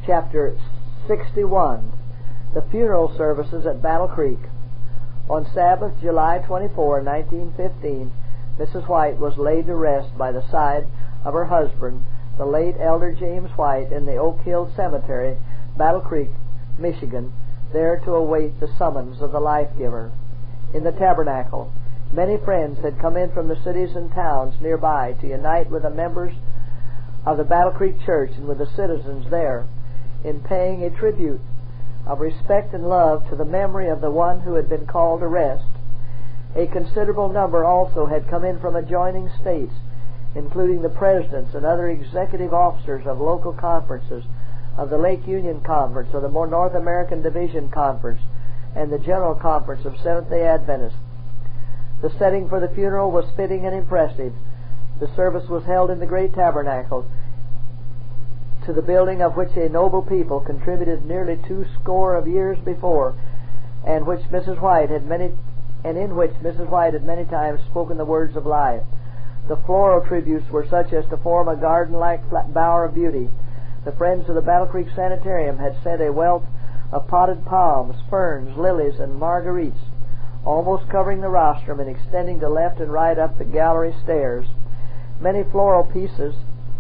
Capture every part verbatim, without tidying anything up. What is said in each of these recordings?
chapter sixty-one, the funeral services at Battle Creek. On Sabbath, July twenty-fourth, nineteen fifteen, Missus White was laid to rest by the side of her husband, the late Elder James White, in the Oak Hill Cemetery, Battle Creek, Michigan, there to await the summons of the life-giver. In the tabernacle, many friends had come in from the cities and towns nearby to unite with the members of the Battle Creek Church and with the citizens there in paying a tribute of respect and love to the memory of the one who had been called to rest. A considerable number also had come in from adjoining states, including the presidents and other executive officers of local conferences, of the Lake Union Conference, of the North American Division Conference, and the General Conference of Seventh-day Adventists. The setting for the funeral was fitting and impressive. The service was held in the great tabernacle, to the building of which a noble people contributed nearly two score of years before, and which Missus White had many, and in which Missus White had many times spoken the words of life. The floral tributes were such as to form a garden-like bower of beauty. The friends of the Battle Creek Sanitarium had sent a wealth of potted palms, ferns, lilies, and marguerites, almost covering the rostrum and extending to left and right up the gallery stairs. Many floral pieces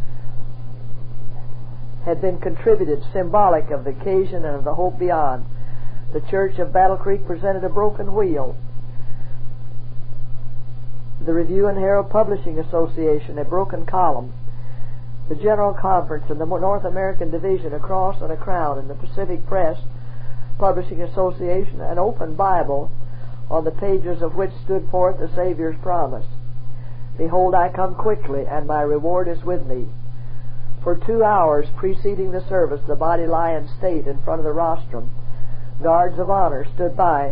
had been contributed, symbolic of the occasion and of the hope beyond. The Church of Battle Creek presented a broken wheel. The Review and Herald Publishing Association a broken column. The General Conference and the North American Division a cross and a crown, and the Pacific Press Publishing Association an open Bible, on the pages of which stood forth the Savior's promise. Behold, I come quickly, and my reward is with me. For two hours preceding the service, the body lay in state in front of the rostrum. Guards of honor stood by,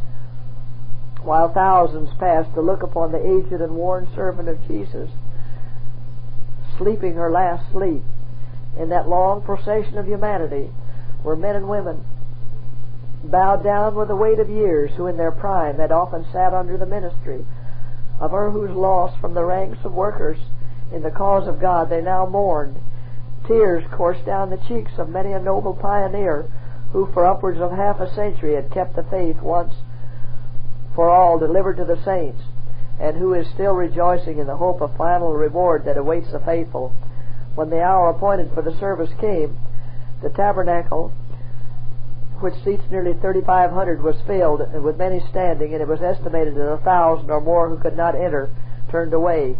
while thousands passed to look upon the aged and worn servant of Jesus, sleeping her last sleep. In that long procession of humanity were men and women, bowed down with the weight of years, who in their prime had often sat under the ministry of her whose loss from the ranks of workers in the cause of God they now mourned. Tears coursed down the cheeks of many a noble pioneer who for upwards of half a century had kept the faith once for all delivered to the saints, and who is still rejoicing in the hope of final reward that awaits the faithful. When the hour appointed for the service came, the tabernacle, which seats nearly thirty-five hundred, was filled, and with many standing, and it was estimated that a thousand or more who could not enter turned away.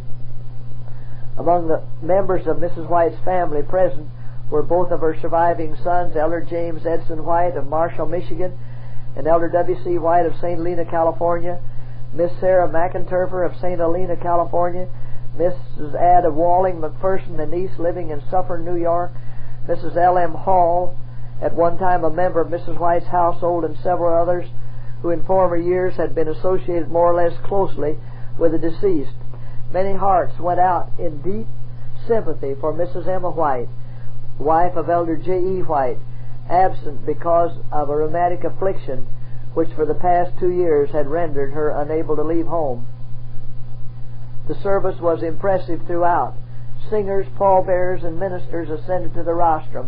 Among the members of Missus White's family present were both of her surviving sons, Elder James Edson White of Marshall, Michigan, and Elder W C White of Saint Helena, California, Miss Sarah McInterfer of Saint Helena, California, Missus Ada Walling McPherson, a niece living in Suffern, New York, Missus L M Hall, at one time a member of Missus White's household, and several others who in former years had been associated more or less closely with the deceased. Many hearts went out in deep sympathy for Missus Emma White, wife of Elder J E White, absent because of a rheumatic affliction which for the past two years had rendered her unable to leave home. The service was impressive throughout. Singers, pallbearers, and ministers ascended to the rostrum.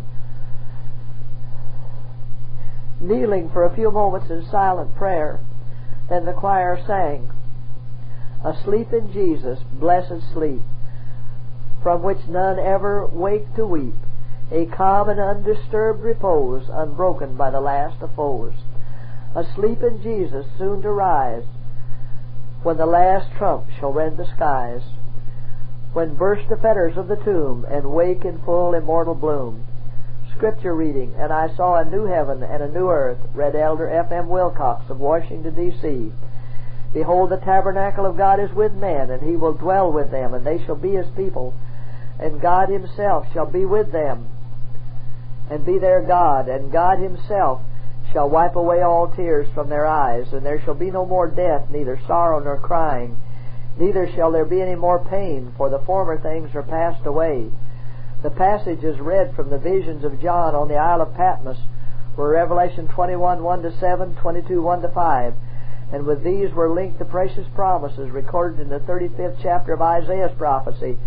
Kneeling for a few moments in silent prayer, then the choir sang, "Asleep in Jesus, blessed sleep, from which none ever wake to weep, a calm and undisturbed repose, unbroken by the last of foes. Asleep in Jesus, soon to rise, when the last trump shall rend the skies, when burst the fetters of the tomb, and wake in full immortal bloom." Scripture reading, "And I saw a new heaven and a new earth," read Elder F M Wilcox of Washington, D C "Behold, the tabernacle of God is with men, and He will dwell with them, and they shall be His people, and God Himself shall be with them, and be their God, and God Himself shall wipe away all tears from their eyes, and there shall be no more death, neither sorrow nor crying, neither shall there be any more pain, for the former things are passed away." The passage is read from the visions of John on the Isle of Patmos, were Revelation twenty-one, one to seven, twenty-two, one to five, and with these were linked the precious promises recorded in the thirty-fifth chapter of Isaiah's prophecy,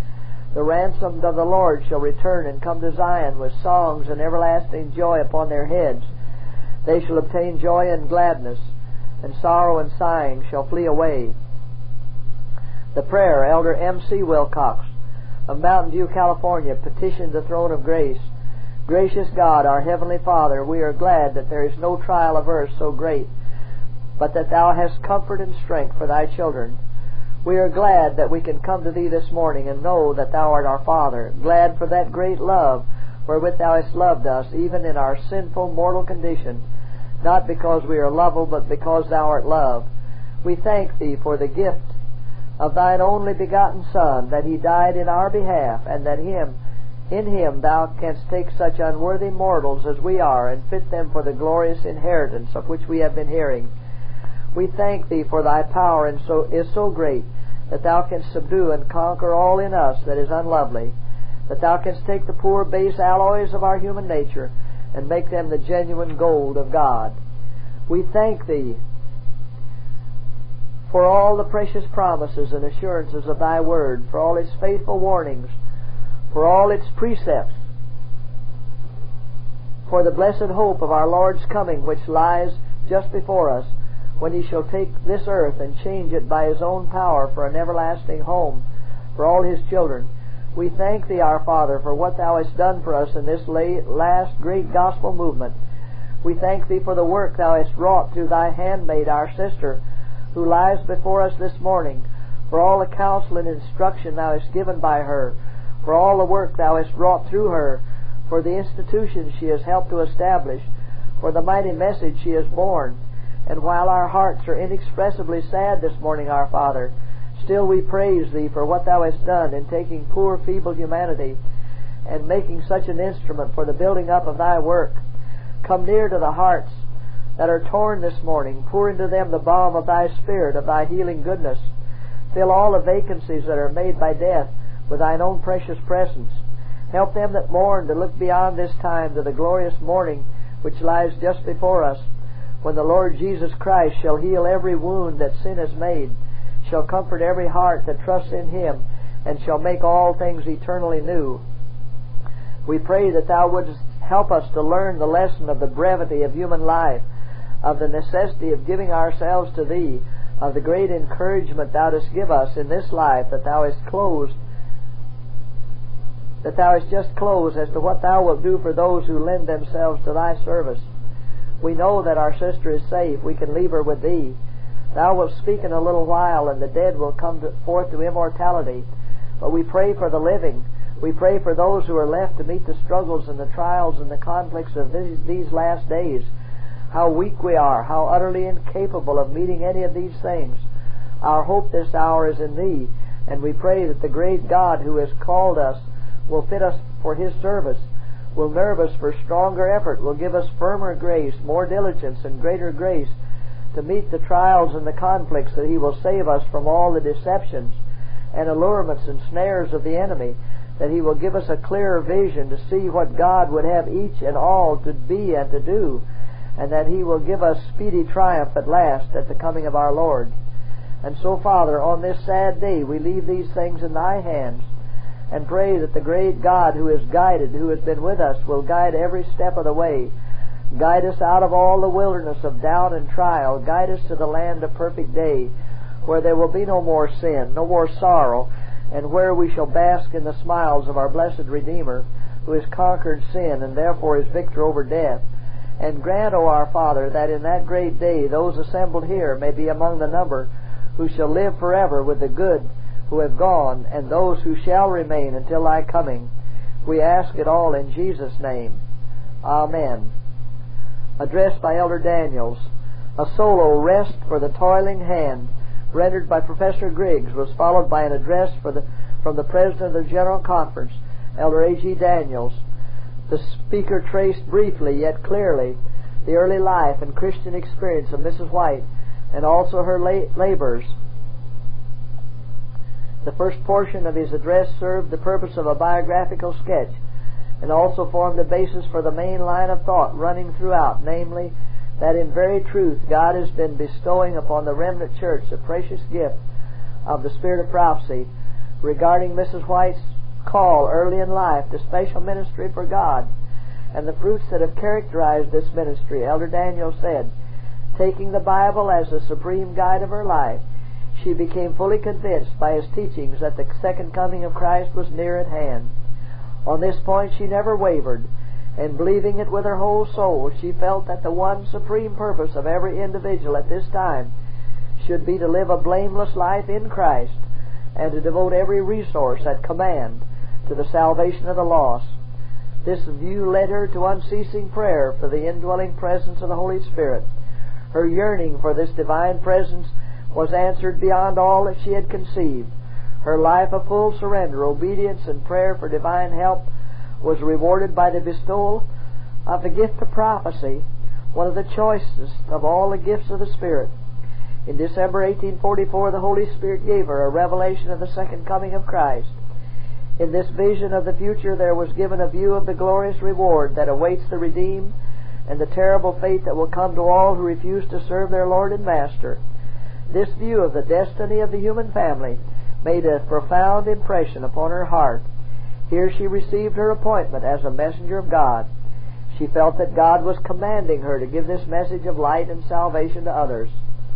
The ransomed of the Lord shall return and come to Zion with songs and everlasting joy upon their heads. They shall obtain joy and gladness, and sorrow and sighing shall flee away. The prayer, Elder M C Wilcox of Mountain View, California, petitioned the throne of grace. Gracious God, our Heavenly Father, we are glad that there is no trial of earth so great, but that Thou hast comfort and strength for Thy children. We are glad that we can come to Thee this morning and know that Thou art our Father, glad for that great love wherewith Thou hast loved us, even in our sinful mortal condition, not because we are lovable, but because Thou art love. We thank Thee for the gift of Thine only begotten Son, that He died in our behalf, and that Him, in Him Thou canst take such unworthy mortals as we are, and fit them for the glorious inheritance of which we have been hearing. We thank Thee for Thy power and so is so great that Thou canst subdue and conquer all in us that is unlovely, that Thou canst take the poor base alloys of our human nature and make them the genuine gold of God. We thank Thee for all the precious promises and assurances of Thy Word, for all its faithful warnings, for all its precepts, for the blessed hope of our Lord's coming, which lies just before us, when He shall take this earth and change it by His own power for an everlasting home for all His children. We thank Thee, our Father, for what Thou hast done for us in this last great gospel movement. We thank Thee for the work Thou hast wrought through Thy handmaid, our sister, who lies before us this morning, for all the counsel and instruction Thou hast given by her, for all the work Thou hast wrought through her, for the institutions she has helped to establish, for the mighty message she has borne. And while our hearts are inexpressibly sad this morning, our Father, still we praise Thee for what Thou hast done in taking poor, feeble humanity and making such an instrument for the building up of Thy work. Come near to the hearts that are torn this morning. Pour into them the balm of Thy Spirit, of Thy healing goodness. Fill all the vacancies that are made by death with Thine own precious presence. Help them that mourn to look beyond this time to the glorious morning which lies just before us, when the Lord Jesus Christ shall heal every wound that sin has made, shall comfort every heart that trusts in Him, and shall make all things eternally new. We pray that Thou wouldst help us to learn the lesson of the brevity of human life, of the necessity of giving ourselves to Thee, of the great encouragement Thou dost give us in this life that Thou hast closed, that Thou hast just closed, as to what Thou wilt do for those who lend themselves to Thy service. We know that our sister is safe. We can leave her with Thee. Thou wilt speak in a little while, and the dead will come to, forth to immortality. But we pray for the living. We pray for those who are left to meet the struggles and the trials and the conflicts of these, these last days. How weak we are, how utterly incapable of meeting any of these things. Our hope this hour is in Thee, and we pray that the great God who has called us will fit us for His service, will nerve us for stronger effort, will give us firmer grace, more diligence, and greater grace to meet the trials and the conflicts, that He will save us from all the deceptions and allurements and snares of the enemy, that He will give us a clearer vision to see what God would have each and all to be and to do, and that He will give us speedy triumph at last at the coming of our Lord. And so, Father, on this sad day we leave these things in Thy hands, and pray that the great God who has guided, who has been with us, will guide every step of the way. Guide us out of all the wilderness of doubt and trial. Guide us to the land of perfect day, where there will be no more sin, no more sorrow, and where we shall bask in the smiles of our blessed Redeemer, who has conquered sin and therefore is victor over death. And grant, O our Father, that in that great day those assembled here may be among the number who shall live forever with the good who have gone, and those who shall remain until Thy coming. We ask it all in Jesus' name. Amen. Addressed by Elder Daniels. A solo, Rest for the Toiling Hand, rendered by Professor Griggs, was followed by an address for the, from the President of the General Conference, Elder A G Daniels. The speaker traced briefly yet clearly the early life and Christian experience of Missus White, and also her la- labors. The first portion of his address served the purpose of a biographical sketch, and also formed the basis for the main line of thought running throughout, namely, that in very truth God has been bestowing upon the remnant church the precious gift of the spirit of prophecy regarding Missus White's call early in life to special ministry for God, and the fruits that have characterized this ministry, Elder Daniel said, taking the Bible as the supreme guide of her life, she became fully convinced by his teachings that the second coming of Christ was near at hand. On this point she never wavered, and believing it with her whole soul, she felt that the one supreme purpose of every individual at this time should be to live a blameless life in Christ and to devote every resource at command to the salvation of the lost. This view led her to unceasing prayer for the indwelling presence of the Holy Spirit. Her yearning for this divine presence was answered beyond all that she had conceived. Her life of full surrender, obedience, and prayer for divine help was rewarded by the bestowal of the gift of prophecy, one of the choicest of all the gifts of the Spirit. In December eighteen forty-four, the Holy Spirit gave her a revelation of the second coming of Christ. In this vision of the future there was given a view of the glorious reward that awaits the redeemed and the terrible fate that will come to all who refuse to serve their Lord and Master. This view of the destiny of the human family made a profound impression upon her heart. Here she received her appointment as a messenger of God. She felt that God was commanding her to give this message of light and salvation to others.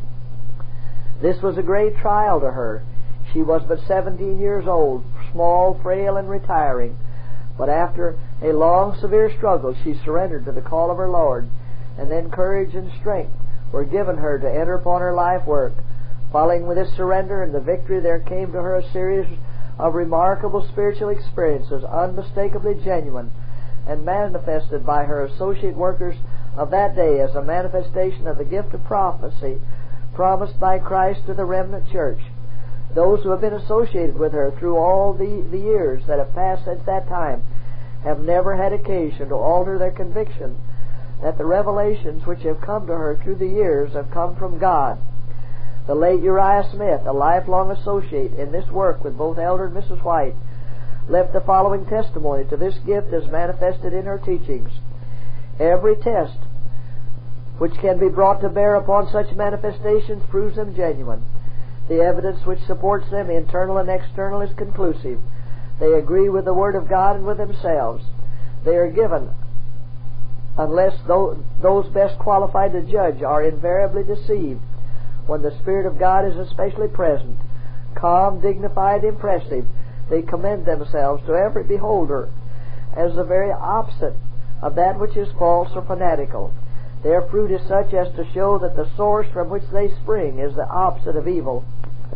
This was a great trial to her. She was but seventeen years old, small, frail, and retiring. But after a long, severe struggle, she surrendered to the call of her Lord, and then courage and strength were given her to enter upon her life work. Following with this surrender and the victory, there came to her a series of remarkable spiritual experiences, unmistakably genuine, and manifested by her associate workers of that day as a manifestation of the gift of prophecy promised by Christ to the remnant church. Those who have been associated with her through all the, the years that have passed since that time have never had occasion to alter their conviction that the revelations which have come to her through the years have come from God. The late Uriah Smith, a lifelong associate in this work with both Elder and Missus White, left the following testimony to this gift as manifested in her teachings. Every test which can be brought to bear upon such manifestations proves them genuine. The evidence which supports them, internal and external, is conclusive. They agree with the Word of God and with themselves. They are given, unless those best qualified to judge are invariably deceived, when the Spirit of God is especially present. Calm, dignified, impressive, they commend themselves to every beholder as the very opposite of that which is false or fanatical. Their fruit is such as to show that the source from which they spring is the opposite of evil.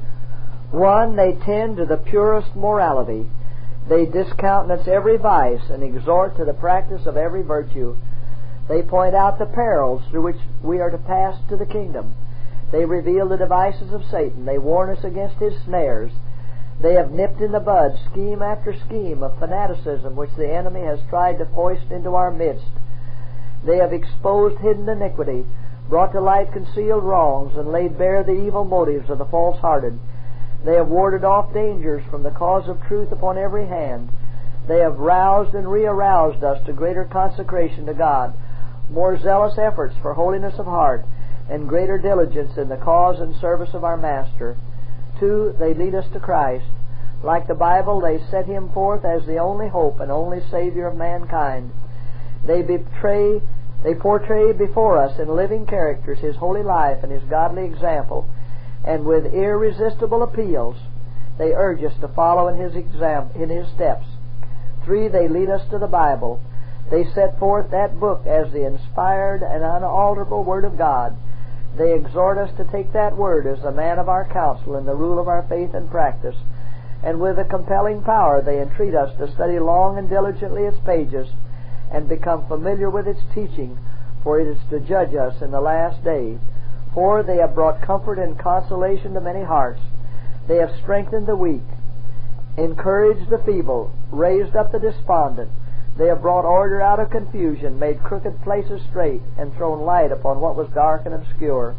One, they tend to the purest morality. They discountenance every vice and exhort to the practice of every virtue. They point out the perils through which we are to pass to the kingdom. They reveal the devices of Satan. They warn us against his snares. They have nipped in the bud scheme after scheme of fanaticism which the enemy has tried to foist into our midst. They have exposed hidden iniquity, brought to light concealed wrongs, and laid bare the evil motives of the false-hearted. They have warded off dangers from the cause of truth upon every hand. They have roused and re-aroused us to greater consecration to God, more zealous efforts for holiness of heart, and greater diligence in the cause and service of our Master. Two, they lead us to Christ. Like the Bible, they set Him forth as the only hope and only Savior of mankind. They betray, they portray before us in living characters His holy life and His godly example, and with irresistible appeals, they urge us to follow in His exam- in His steps. Three, they lead us to the Bible. They set forth that book as the inspired and unalterable Word of God. They exhort us to take that Word as the man of our counsel and the rule of our faith and practice. And with a compelling power they entreat us to study long and diligently its pages and become familiar with its teaching, for it is to judge us in the last day. For they have brought comfort and consolation to many hearts. They have strengthened the weak, encouraged the feeble, raised up the despondent. They have brought order out of confusion, made crooked places straight, and thrown light upon what was dark and obscure.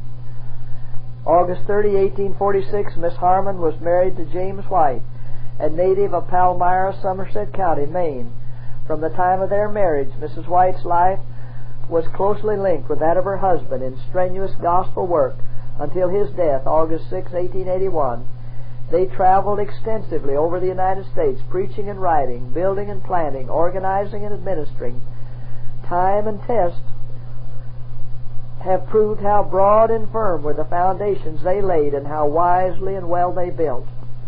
August thirtieth, eighteen forty-six, Miss Harmon was married to James White, a native of Palmyra, Somerset County, Maine. From the time of their marriage, Missus White's life was closely linked with that of her husband in strenuous gospel work until his death, August sixth, eighteen eighty-one. They traveled extensively over the United States, preaching and writing, building and planning, organizing and administering. Time and test have proved how broad and firm were the foundations they laid and how wisely and well they built.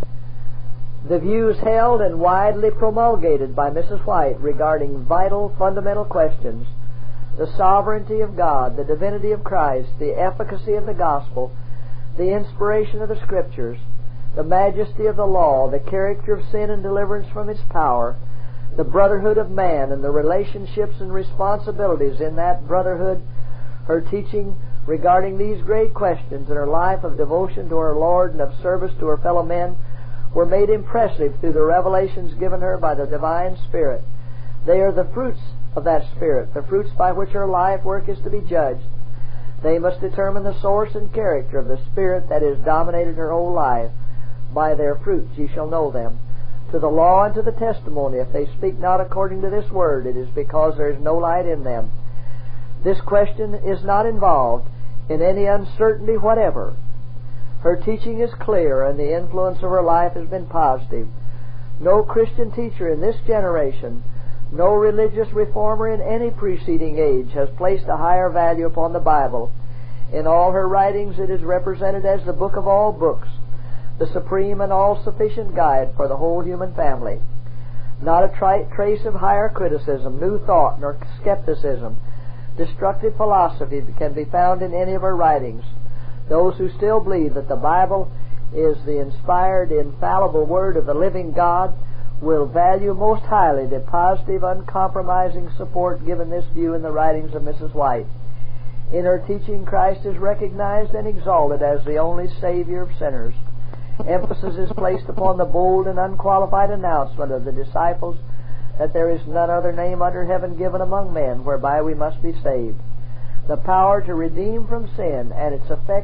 The views held and widely promulgated by Missus White regarding vital, fundamental questions, the sovereignty of God, the divinity of Christ, the efficacy of the gospel, the inspiration of the Scriptures, the majesty of the law, the character of sin and deliverance from its power, the brotherhood of man and the relationships and responsibilities in that brotherhood, her teaching regarding these great questions and her life of devotion to her Lord and of service to her fellow men were made impressive through the revelations given her by the divine Spirit. They are the fruits of that Spirit, the fruits by which her life work is to be judged. They must determine the source and character of the Spirit that has dominated her whole life. By their fruits ye shall know them. To the law and to the testimony, if they speak not according to this word, it is because there is no light in them. This question is not involved in any uncertainty whatever. Her teaching is clear, and the influence of her life has been positive. No Christian teacher in this generation, no religious reformer in any preceding age, has placed a higher value upon the Bible. In all her writings it is represented as the book of all books, the supreme and all-sufficient guide for the whole human family. Not a tra- trace of higher criticism, new thought, nor skepticism, destructive philosophy can be found in any of her writings. Those who still believe that the Bible is the inspired, infallible Word of the living God will value most highly the positive, uncompromising support given this view in the writings of Missus White. In her teaching, Christ is recognized and exalted as the only Savior of sinners. Emphasis is placed upon the bold and unqualified announcement of the disciples that there is none other name under heaven given among men whereby we must be saved. The power to redeem from sin and its effect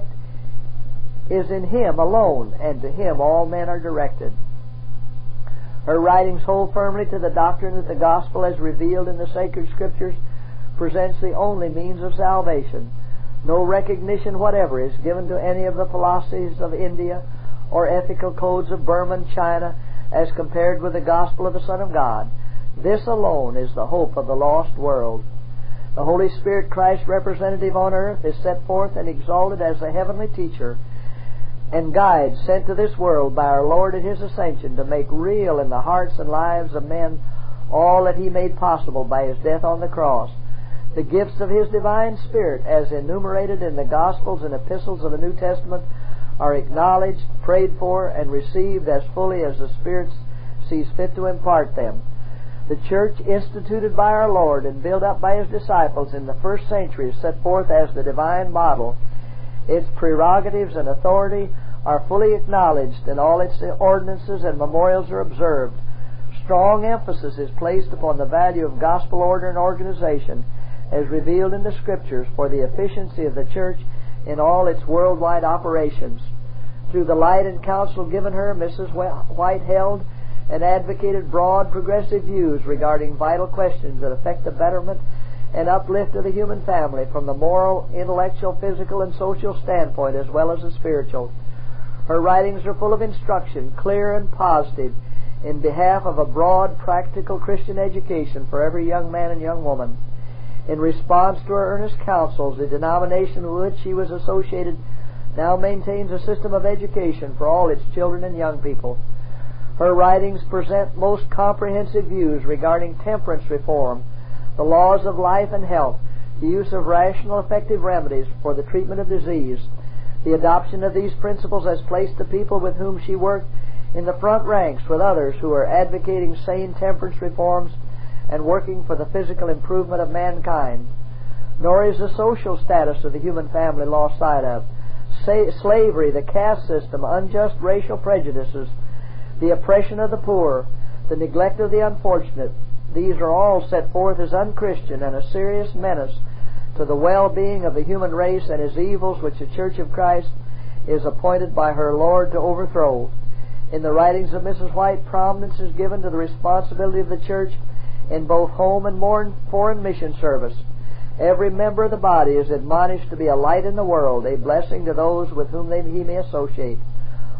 is in Him alone, and to Him all men are directed. Her writings hold firmly to the doctrine that the gospel as revealed in the sacred Scriptures presents the only means of salvation. No recognition whatever is given to any of the philosophies of India or ethical codes of Burma and China as compared with the gospel of the Son of God. This alone is the hope of the lost world. The Holy Spirit, Christ's representative on earth, is set forth and exalted as the heavenly teacher and guide sent to this world by our Lord at His ascension to make real in the hearts and lives of men all that He made possible by His death on the cross. The gifts of His divine Spirit, as enumerated in the Gospels and Epistles of the New Testament, are acknowledged, prayed for, and received as fully as the Spirit sees fit to impart them. The church instituted by our Lord and built up by His disciples in the first century is set forth as the divine model. Its prerogatives and authority are fully acknowledged, and all its ordinances and memorials are observed. Strong emphasis is placed upon the value of gospel order and organization as revealed in the Scriptures for the efficiency of the church in all its worldwide operations. Through the light and counsel given her, Missus White held and advocated broad progressive views regarding vital questions that affect the betterment and uplift of the human family from the moral, intellectual, physical, and social standpoint as well as the spiritual. Her writings are full of instruction, clear and positive, in behalf of a broad, practical Christian education for every young man and young woman. In response to her earnest counsels, the denomination with which she was associated now maintains a system of education for all its children and young people. Her writings present most comprehensive views regarding temperance reform, the laws of life and health, the use of rational, effective remedies for the treatment of disease. The adoption of these principles has placed the people with whom she worked in the front ranks with others who are advocating sane temperance reforms and working for the physical improvement of mankind. Nor is the social status of the human family lost sight of. Sa- slavery, the caste system, unjust racial prejudices, the oppression of the poor, the neglect of the unfortunate, these are all set forth as unchristian and a serious menace to the well-being of the human race and as evils which the Church of Christ is appointed by her Lord to overthrow. In the writings of Missus White, prominence is given to the responsibility of the Church in both home and foreign mission service. Every member of the body is admonished to be a light in the world, a blessing to those with whom they, he may associate.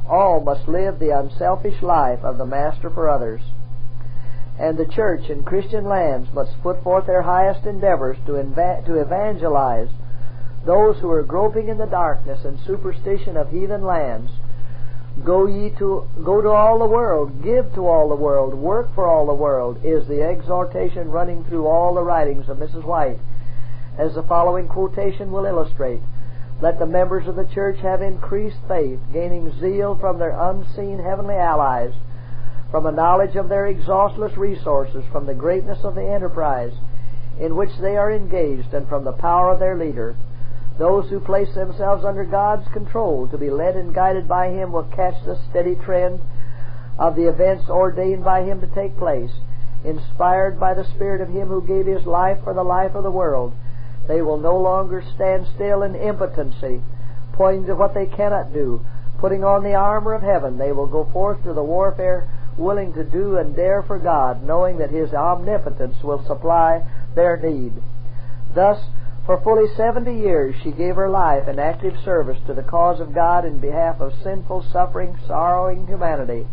All must live the unselfish life of the Master for others. And the church in Christian lands must put forth their highest endeavors to, eva- to evangelize those who are groping in the darkness and superstition of heathen lands. Go ye to go to all the world, give to all the world, work for all the world, is the exhortation running through all the writings of Missus White. As the following quotation will illustrate, let the members of the church have increased faith, gaining zeal from their unseen heavenly allies, from a knowledge of their exhaustless resources, from the greatness of the enterprise in which they are engaged, and from the power of their leader. Those who place themselves under God's control to be led and guided by Him will catch the steady trend of the events ordained by Him to take place. Inspired by the Spirit of Him who gave His life for the life of the world, they will no longer stand still in impotency, pointing to what they cannot do. Putting on the armor of heaven, they will go forth to the warfare, willing to do and dare for God, knowing that His omnipotence will supply their need. Thus, for fully seventy years she gave her life in active service to the cause of God in behalf of sinful, suffering, sorrowing humanity.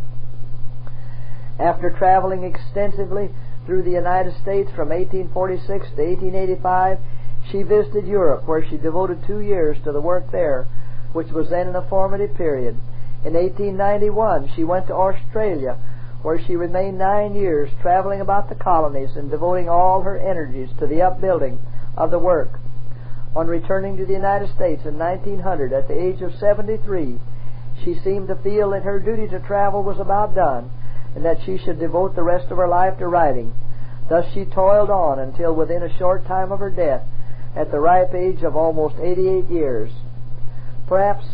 After traveling extensively through the United States from eighteen forty-six to eighteen eighty-five, she visited Europe, where she devoted two years to the work there, which was then in a formative period. In eighteen ninety-one, she went to Australia, where she remained nine years, traveling about the colonies and devoting all her energies to the upbuilding of the work. On returning to the United States in nineteen hundred, at the age of seventy-three, she seemed to feel that her duty to travel was about done, and that she should devote the rest of her life to writing. Thus she toiled on until within a short time of her death, at the ripe age of almost eighty-eight years. Perhaps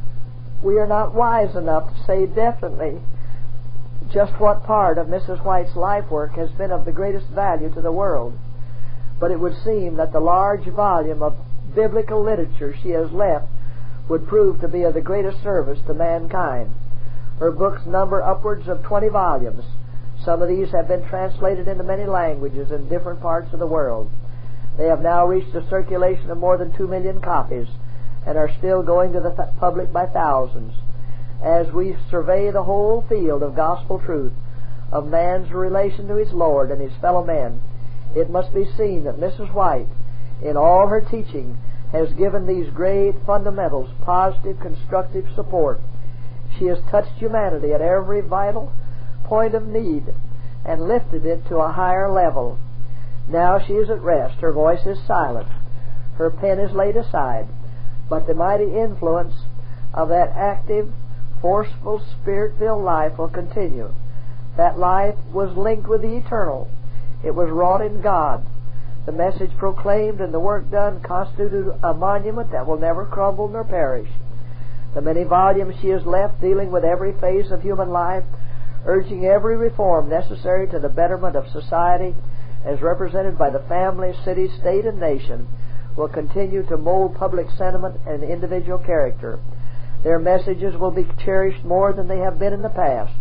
we are not wise enough to say definitely just what part of Missus White's life work has been of the greatest value to the world, but it would seem that the large volume of biblical literature she has left would prove to be of the greatest service to mankind. Her books number upwards of twenty volumes. Some of these have been translated into many languages in different parts of the world. They have now reached a circulation of more than two million copies and are still going to the th- public by thousands. As we survey the whole field of gospel truth, of man's relation to his Lord and his fellow men, it must be seen that Missus White, in all her teaching, has given these great fundamentals positive, constructive support. She has touched humanity at every vital point of need and lifted it to a higher level. Now she is at rest. Her voice is silent. Her pen is laid aside. But the mighty influence of that active, forceful, spirit-filled life will continue. That life was linked with the eternal. It was wrought in God. The message proclaimed and the work done constituted a monument that will never crumble nor perish. The many volumes she has left dealing with every phase of human life, urging every reform necessary to the betterment of society, as represented by the family, city, state, and nation, will continue to mold public sentiment and individual character. Their messages will be cherished more than they have been in the past.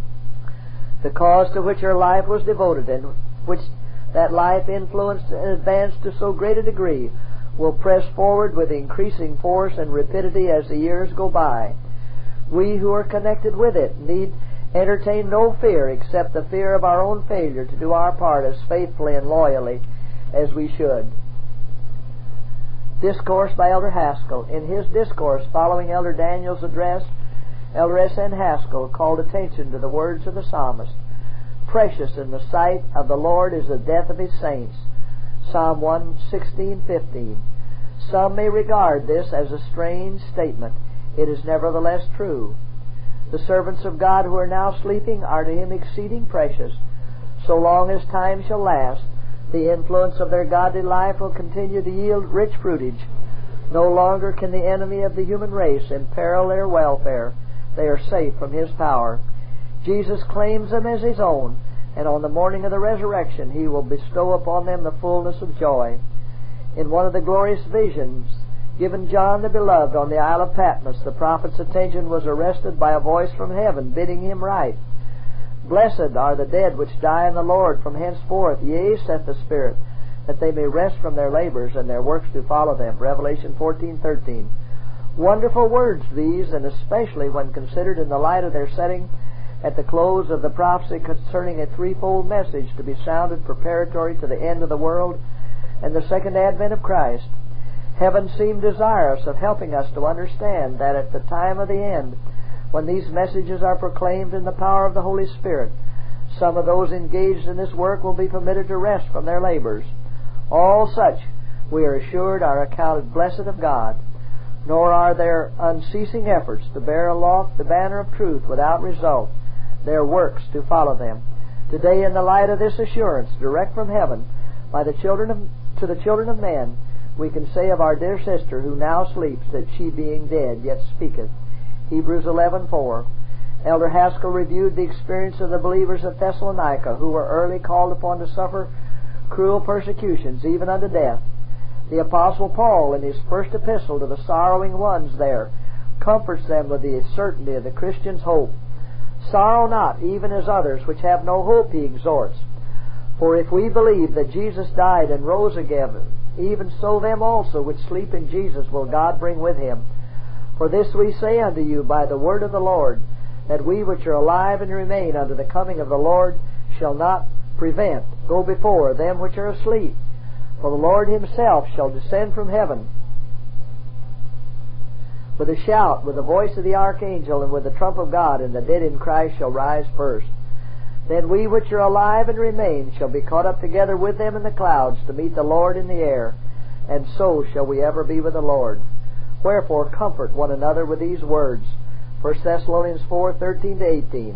The cause to which her life was devoted, and which that life influenced and advanced to so great a degree, will press forward with increasing force and rapidity as the years go by. We who are connected with it need entertain no fear except the fear of our own failure to do our part as faithfully and loyally as we should. Discourse by Elder Haskell. In his discourse following Elder Daniel's address, Elder S N Haskell called attention to the words of the psalmist. Precious in the sight of the Lord is the death of His saints. Psalm one sixteen fifteen. Some may regard this as a strange statement. It is nevertheless true. The servants of God who are now sleeping are to Him exceeding precious. So long as time shall last, the influence of their godly life will continue to yield rich fruitage. No longer can the enemy of the human race imperil their welfare. They are safe from his power. Jesus claims them as His own, and on the morning of the resurrection He will bestow upon them the fullness of joy. In one of the glorious visions given John the Beloved on the Isle of Patmos, the prophet's attention was arrested by a voice from heaven bidding him write, Blessed are the dead which die in the Lord from henceforth, yea, saith the Spirit, that they may rest from their labors and their works do follow them. Revelation fourteen thirteen. Wonderful words these, and especially when considered in the light of their setting at the close of the prophecy concerning a threefold message to be sounded preparatory to the end of the world and the second advent of Christ. Heaven seemed desirous of helping us to understand that at the time of the end, when these messages are proclaimed in the power of the Holy Spirit, some of those engaged in this work will be permitted to rest from their labors. All such, we are assured, are accounted blessed of God, nor are their unceasing efforts to bear aloft the banner of truth without result, their works to follow them. Today, in the light of this assurance, direct from heaven, by the children of, to the children of men, we can say of our dear sister who now sleeps that she, being dead, yet speaketh. Hebrews eleven four. Elder Haskell reviewed the experience of the believers of Thessalonica, who were early called upon to suffer cruel persecutions, even unto death. The Apostle Paul, in his first epistle to the sorrowing ones there, comforts them with the certainty of the Christian's hope. Sorrow not, even as others which have no hope, he exhorts. For if we believe that Jesus died and rose again, even so them also which sleep in Jesus will God bring with him. For this we say unto you by the word of the Lord, that we which are alive and remain unto the coming of the Lord shall not prevent, go before them which are asleep. For the Lord himself shall descend from heaven with a shout, with the voice of the archangel, and with the trump of God, and the dead in Christ shall rise first. Then we which are alive and remain shall be caught up together with them in the clouds to meet the Lord in the air, and so shall we ever be with the Lord. Wherefore comfort one another with these words. First Thessalonians four thirteen to eighteen.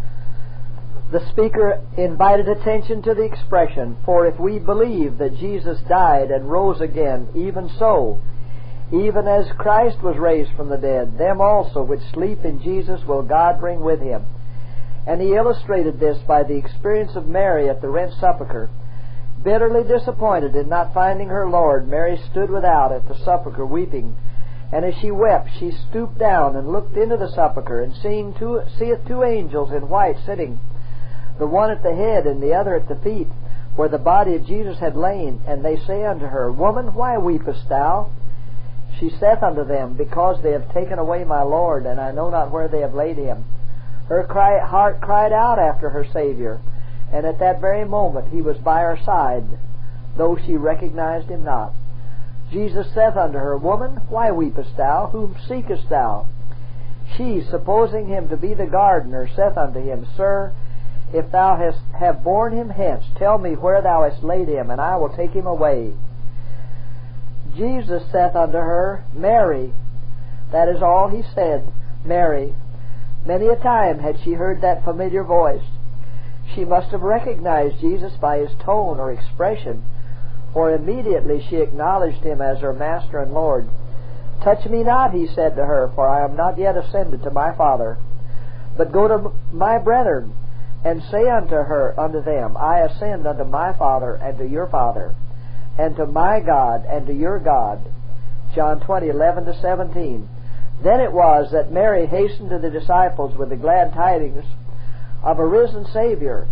The speaker invited attention to the expression, for if we believe that Jesus died and rose again, even so, even as Christ was raised from the dead, them also which sleep in Jesus will God bring with him. And he illustrated this by the experience of Mary at the rent sepulchre. Bitterly disappointed in not finding her Lord, Mary stood without at the sepulchre weeping. And as she wept, she stooped down and looked into the sepulchre, and seeing two, seeth two angels in white sitting, the one at the head and the other at the feet, where the body of Jesus had lain. And they say unto her, Woman, why weepest thou? She saith unto them, Because they have taken away my Lord, and I know not where they have laid him. Her cry, heart cried out after her Savior, and at that very moment he was by her side, though she recognized him not. Jesus saith unto her, Woman, why weepest thou? Whom seekest thou? She, supposing him to be the gardener, saith unto him, Sir, if thou hast have borne him hence, tell me where thou hast laid him, and I will take him away. Jesus saith unto her, Mary. That is all he said, Mary. Many a time had she heard that familiar voice. She must have recognized Jesus by his tone or expression, for immediately she acknowledged him as her Master and Lord. Touch me not, he said to her, for I am not yet ascended to my Father. But go to my brethren, and say unto her, unto them, I ascend unto my Father and to your Father, and to my God and to your God. John twenty eleven to seventeen. Then it was that Mary hastened to the disciples with the glad tidings of a risen Savior.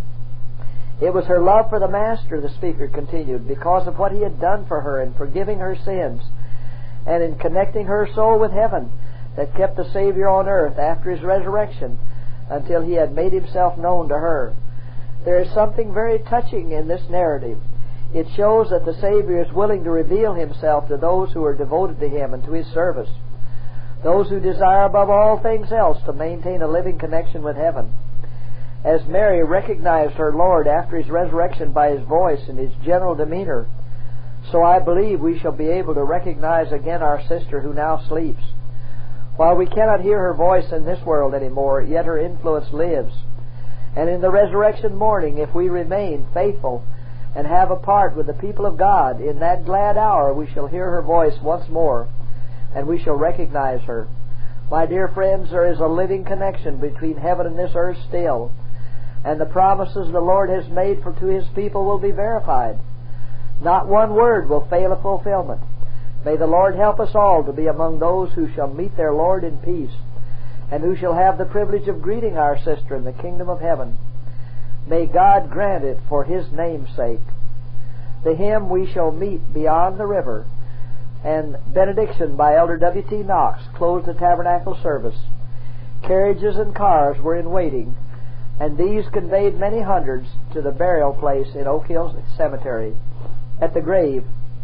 It was her love for the Master, the speaker continued, because of what he had done for her in forgiving her sins and in connecting her soul with heaven, that kept the Savior on earth after his resurrection until he had made himself known to her. There is something very touching in this narrative. It shows that the Savior is willing to reveal himself to those who are devoted to him and to his service, those who desire above all things else to maintain a living connection with heaven. As Mary recognized her Lord after his resurrection by his voice and his general demeanor, so I believe we shall be able to recognize again our sister who now sleeps. While we cannot hear her voice in this world anymore, yet her influence lives. And in the resurrection morning, if we remain faithful and have a part with the people of God, in that glad hour we shall hear her voice once more, and we shall recognize her. My dear friends, there is a living connection between heaven and this earth still, and the promises the Lord has made for to his people will be verified. Not one word will fail of fulfillment. May the Lord help us all to be among those who shall meet their Lord in peace, and who shall have the privilege of greeting our sister in the kingdom of heaven. May God grant it for his name's sake. The hymn, We Shall Meet Beyond the River, and benediction by Elder W T Knox closed the tabernacle service. Carriages and cars were in waiting, and these conveyed many hundreds to the burial place in Oak Hill Cemetery. At the grave,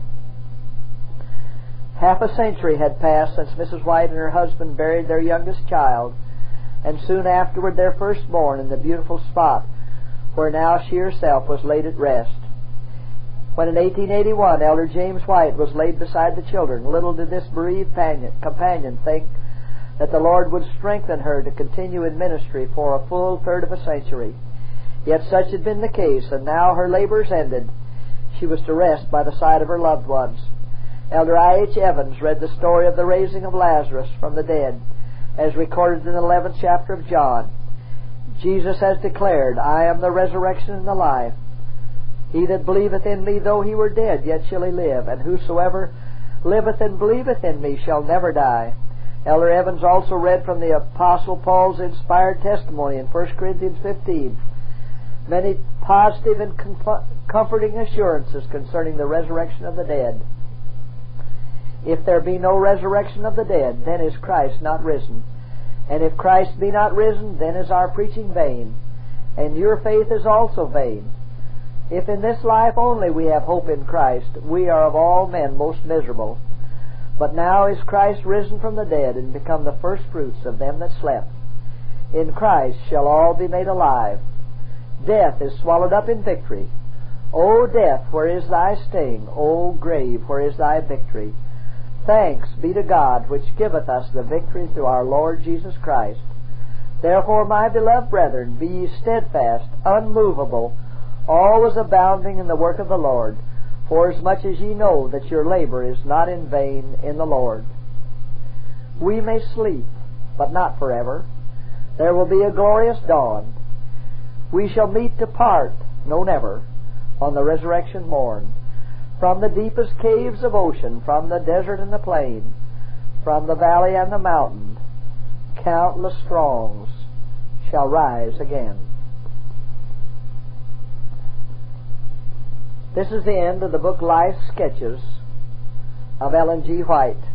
half a century had passed since Missus White and her husband buried their youngest child, and soon afterward their firstborn, in the beautiful spot where now she herself was laid at rest. When in eighteen eighty-one Elder James White was laid beside the children, little did this bereaved companion think that the Lord would strengthen her to continue in ministry for a full third of a century. Yet such had been the case, and now her labors ended, she was to rest by the side of her loved ones. Elder I H Evans read the story of the raising of Lazarus from the dead, as recorded in the eleventh chapter of John. Jesus has declared, "I am the resurrection and the life. He that believeth in me, though he were dead, yet shall he live. And whosoever liveth and believeth in me shall never die." Elder Evans also read from the Apostle Paul's inspired testimony in First Corinthians fifteen, many positive and comforting assurances concerning the resurrection of the dead. If there be no resurrection of the dead, then is Christ not risen. And if Christ be not risen, then is our preaching vain, and your faith is also vain. If in this life only we have hope in Christ, we are of all men most miserable. But now is Christ risen from the dead, and become the firstfruits of them that slept. In Christ shall all be made alive. Death is swallowed up in victory. O death, where is thy sting? O grave, where is thy victory? Thanks be to God, which giveth us the victory through our Lord Jesus Christ. Therefore, my beloved brethren, be ye steadfast, unmovable, always abounding in the work of the Lord, forasmuch as ye know that your labor is not in vain in the Lord. We may sleep, but not forever. There will be a glorious dawn. We shall meet to part, no never, on the resurrection morn. From the deepest caves of ocean, from the desert and the plain, from the valley and the mountain, countless throngs shall rise again. This is the end of the book Life Sketches of Ellen G. White.